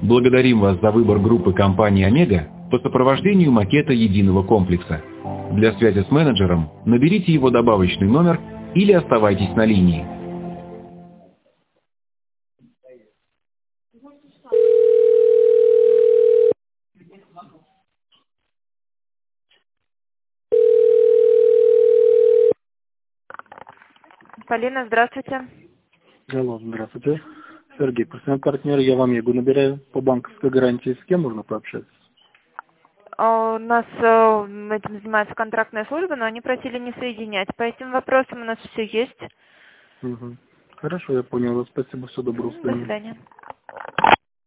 Благодарим вас за выбор группы компании «Омега» по сопровождению макета единого комплекса. Для связи с менеджером наберите его добавочный номер или оставайтесь на линии. Полина, здравствуйте. Алло, здравствуйте. Сергей, профессиональный партнер, я в Омегу набираю по банковской гарантии. С кем можно пообщаться? У нас этим занимается контрактная служба, но они просили не соединять. По этим вопросам у нас все есть. Угу. Хорошо, я понял. Спасибо, всего доброго. До свидания.